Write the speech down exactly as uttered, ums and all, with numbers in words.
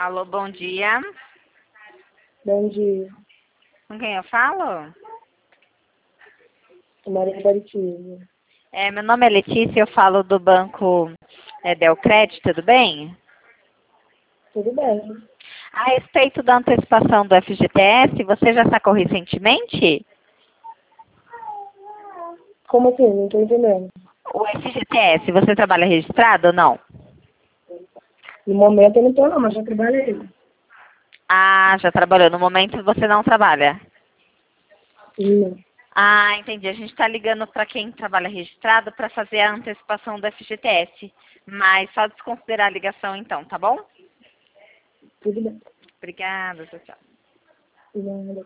Alô, bom dia. Bom dia. Com quem eu falo? Maria Baritina. É, meu nome é Letícia, eu falo do banco é, Delcred, tudo bem? Tudo bem. A respeito da antecipação do F G T S, você já sacou recentemente? Como assim? Não estou entendendo. O F G T S, você trabalha registrado ou não? No momento eu não estou não, mas já trabalhei. Ah, já trabalhou. No momento você não trabalha? Não. Ah, entendi. A gente está ligando para quem trabalha registrado para fazer a antecipação do F G T S. Mas só desconsiderar a ligação então, tá bom? Tudo bem. Obrigada, tchau, tchau. Nada.